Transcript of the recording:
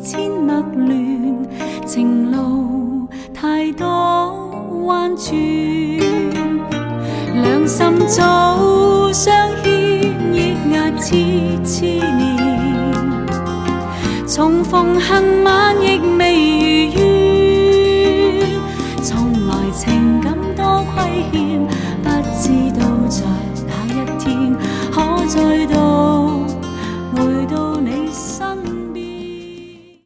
千陌亂，情路太多彎轉，兩心早相牽，抑壓痴念，重逢恨晚亦未如願，從來情感多虧欠，不知道在哪一天可再